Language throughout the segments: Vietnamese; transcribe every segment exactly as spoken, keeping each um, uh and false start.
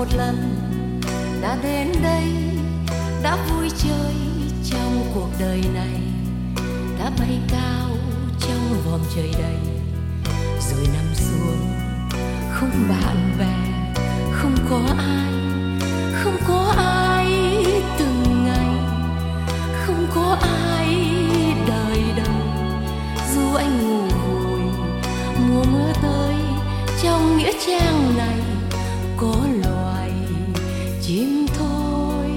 một lần đã đến đây, đã vui chơi trong cuộc đời này, đã bay cao trong vòm trời đầy, rồi nằm xuống. Không bạn bè, không có ai, không có ai từng ngày, không có ai đời đời. Dù anh ngủ vùi mùa mưa tới, trong nghĩa trang này có loài chim thôi.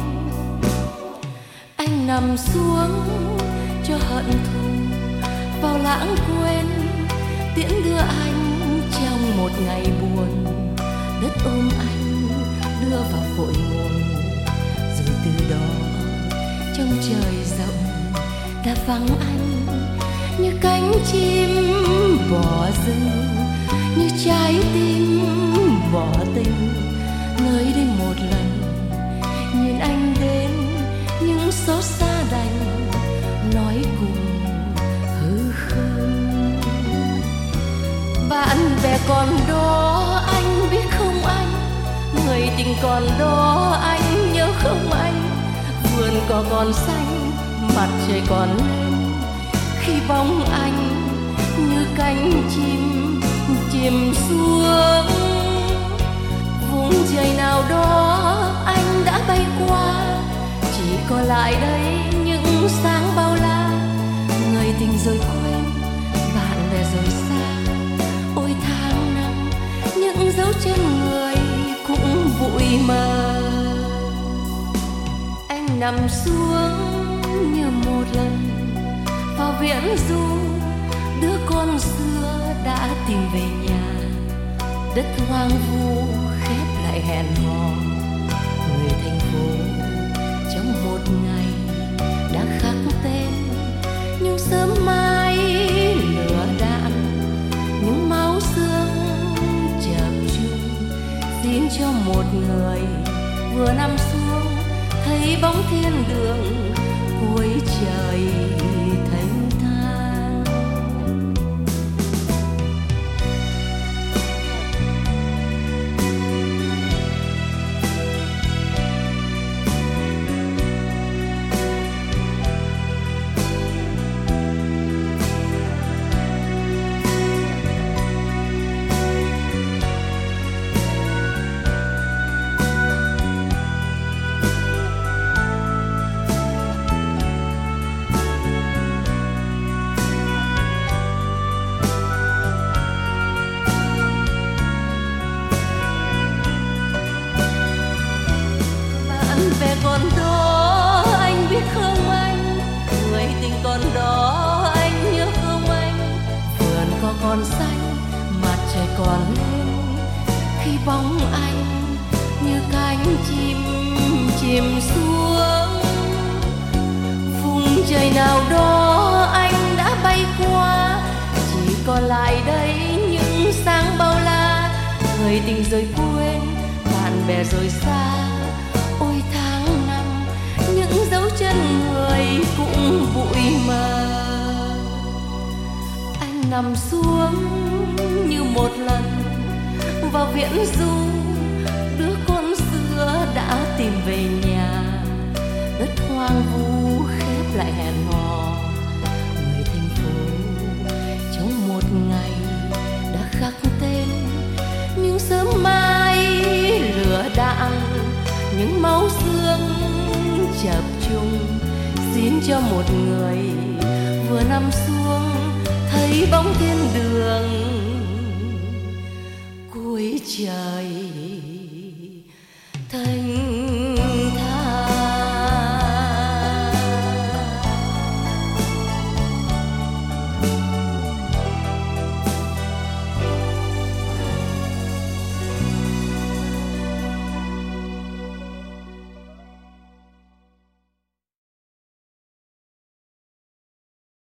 Anh nằm xuống cho hận thù vào lãng quên, tiễn đưa anh trong một ngày buồn. Đất ôm anh đưa vào cội nguồn, rồi từ đó trong trời rộng đã vắng anh như cánh chim bỏ rừng, như trái tim bỏ tình. Nơi đây một lần nhìn anh đến, những xót xa đành nói cùng hư không. Bạn bè còn đó anh biết không anh, người tình còn đó anh nhớ không anh. Vườn cỏ còn xanh, mặt trời còn lên, khi bóng anh như cánh chim chìm xuống. Vùng trời nào đó anh đã bay qua, chỉ còn lại đây những sáng bao la. Người tình rồi quên, bạn bè rồi xa. Ôi tháng năm, những dấu chân người cũng bụi mờ. Anh nằm xuống như một lần vào viễn du, đứa con xưa đã tìm về nhà. Đất hoang vu khép lại hẹn hò, người thành phố trong một ngày đã khắc tên. Nhưng sớm mai lửa đạn, những máu xương chập chung, xin cho một người vừa nằm xuống thấy bóng thiên đường cuối trời thanh thang. Còn đó anh biết không anh, người tình còn đó anh nhớ không anh. Vườn cỏ còn xanh, mặt trời còn lên, khi bóng anh như cánh chim chìm xuống. Vùng trời nào đó anh đã bay qua, chỉ còn lại đây những sáng bao la. Người tình rồi quên, bạn bè rồi xa. Ôi tháng năm, những dấu chân người cũng bụi mờ. Anh nằm xuống như một lần vào viễn du, đứa con xưa đã tìm về nhà. Đất hoang vu khép lại hẹn hò, người thành phố trong một ngày đã khắc tên. Nhưng sớm mai lửa đạn, những máu xương chập chung, xin cho một người vừa nằm xuống thấy bóng thiên đường cuối trời thanh